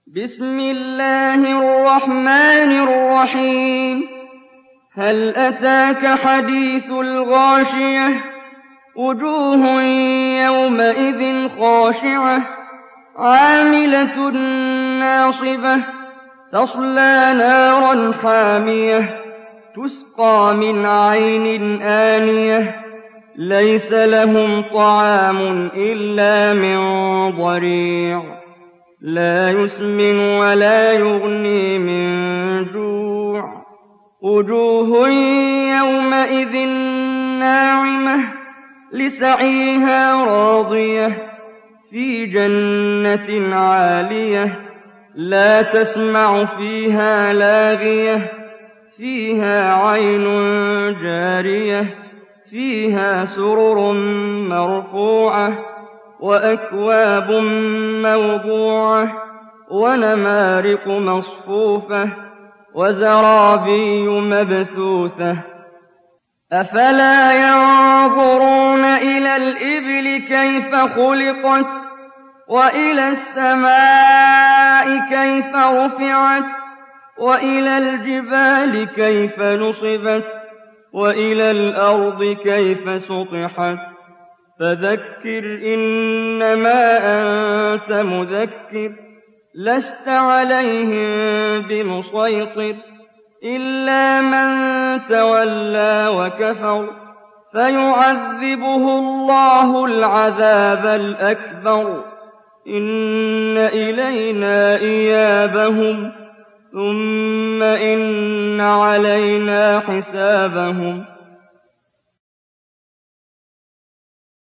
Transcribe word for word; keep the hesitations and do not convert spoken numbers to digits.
بسم الله الرحمن الرحيم هل أتاك حديث الغاشية وجوه يومئذ خاشعة عاملة ناصبة تصلى نارا حامية تسقى من عين آنية ليس لهم طعام إلا من ضريع لا يسمن ولا يغني من جوع وجوه يومئذ ناعمة لسعيها راضية في جنة عالية لا تسمع فيها لاغية فيها عين جارية فيها سرر مرفوعة وأكواب موضوعة ونمارق مصفوفة وزرابي مبثوثة أفلا ينظرون إلى الإبل كيف خلقت وإلى السماء كيف رفعت وإلى الجبال كيف نصبت وإلى الأرض كيف سطحت فذكر إنما أنت مذكر لست عليهم بمسيطر إلا من تولى وكفر فيعذبه الله العذاب الأكبر إن إلينا إيابهم ثم إن علينا حسابهم